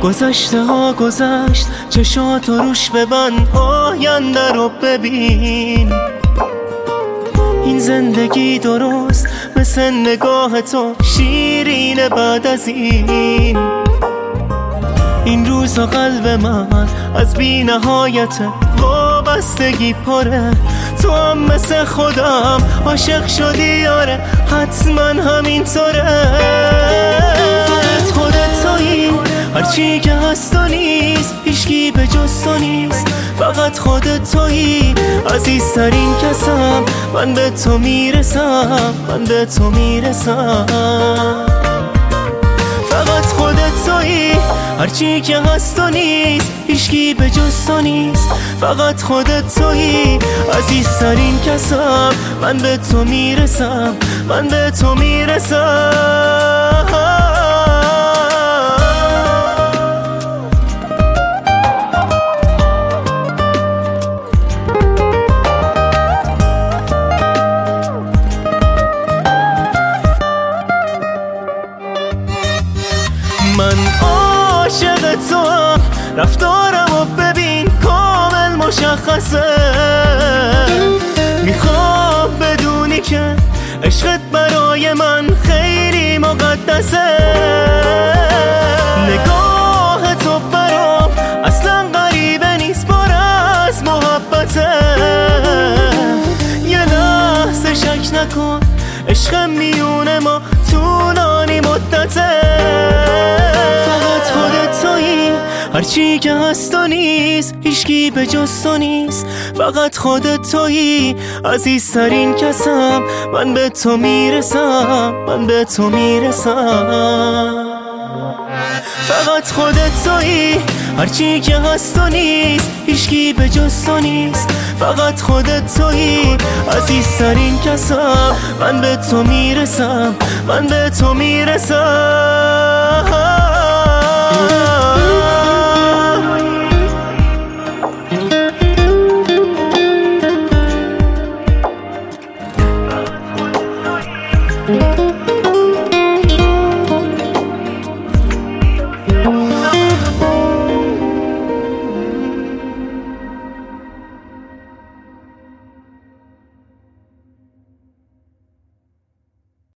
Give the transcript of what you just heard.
گذشته ها گذشت، چشاتو روش ببند، آینده رو ببین. این زندگی درست مثل نگاه تو شیرینه بعد از این روزا قلب من از بی نهایت وابستگی پره. تو هم مثل خودم عاشق شدی یاره، حتما همینطوره. فقط خودت تویی، هرچی که هست و نیست، هیچکی به جز تو نیست. فقط خودت تویی، عزیزترین کسم، من به تو میرسم، من به تو میرسم. فقط خودت تویی، هرچی که هست و نیست، هیچکی به جز تو نیست. فقط خودت تویی، عزیزترین کسم، من به تو میرسم، من به تو میرسم. من عاشق تو هم، رفتارمو ببین کامل مشخصه. میخوام بدونی که عشقت برای من خیلی مقدسه. نگاه تو برام اصلا غریبه نیست، پر از محبته. یه لحظه شک نکن، عشق میونه ما طولانی مدته. هرچی که هست و نیست، هیچکی به جز تو نیست. فقط خودت تویی، عزیزترین کسم، من به تو میرسم، من به تو میرسم. فقط خودت تویی، هرچی که هست و نیست، هیچکی به جز تو نیست. فقط خودت تویی، عزیزترین کسم، من به تو میرسم، من به تو میرسم.